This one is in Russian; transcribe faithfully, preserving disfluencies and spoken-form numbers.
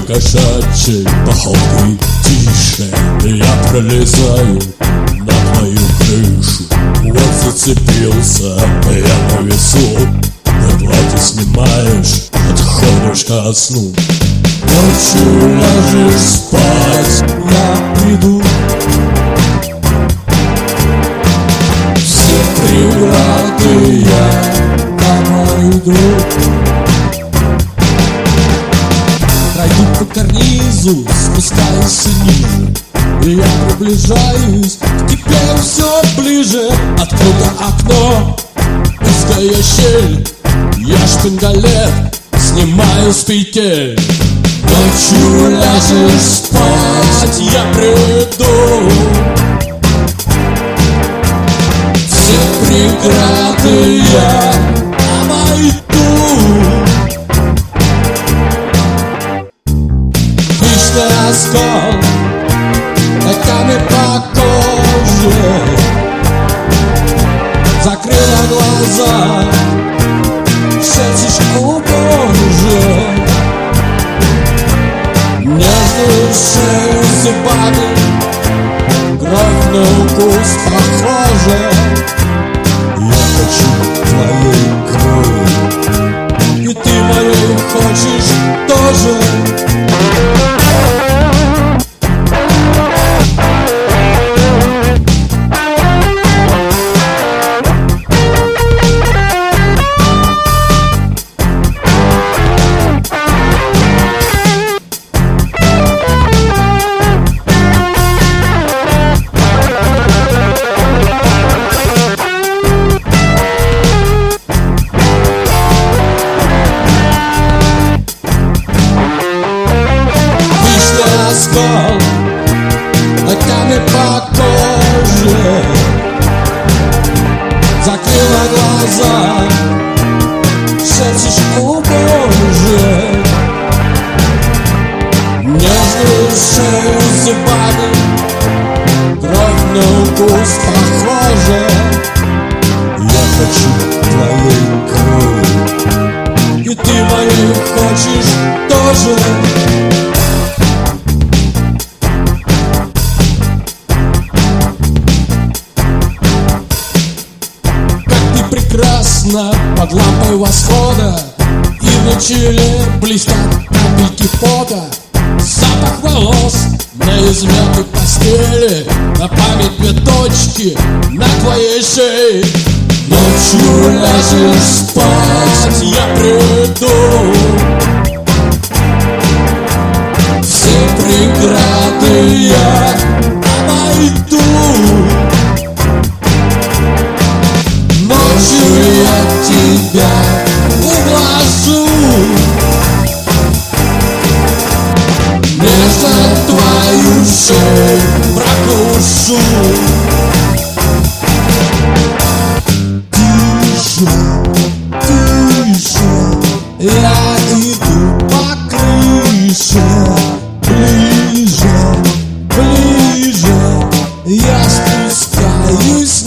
кошачьей походкой тише я пролезаю на твою крышу. Вот зацепился я на весу, едва ты снимаешь, отходишь ко сну. Ночью ляжешь спать, я приду. Все преграды я обойду. Пройду по карнизу, спускаюсь ниже, и я приближаюсь к тебе все ближе. Открыто окно, узкая щель, я шпингалет снимаю с петель. Ночью ляжешь спать, я приду. Все преграды я обойду. Хищный оскал ногами по коже, закрыла глаза, сердечко Боже. Нежную шею зубами, кровь на укус похожа. Я хочу твоей крови, и ты моей хочешь тоже. Ногами по коже, закрыла глаза, сердечко Боже. Нежную шею зубами, кровь на укус похожа. Я хочу твоей крови, и ты моей хочешь тоже. Прекрасно под лампой восхода, и на челе блестят капельки пота. Запах волос на измятой постели, на память две точки на твоей шее. Ночью ляжешь спать, я приду. Все преграды я обойду. Ночью я тебя уложу, нежно твою шею прокушу. Тише, тише, я иду по крыше. Ближе, ближе, я спускаюсь